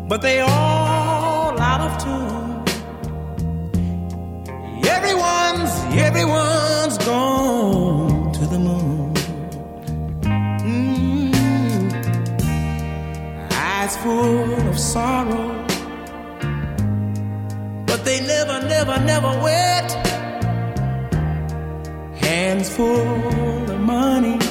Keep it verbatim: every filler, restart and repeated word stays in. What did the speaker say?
but they all out of tune. Everyone's, everyone's gone to the moon. Mm. Eyes full of sorrow, but they never, never, never wet. Hands full of money,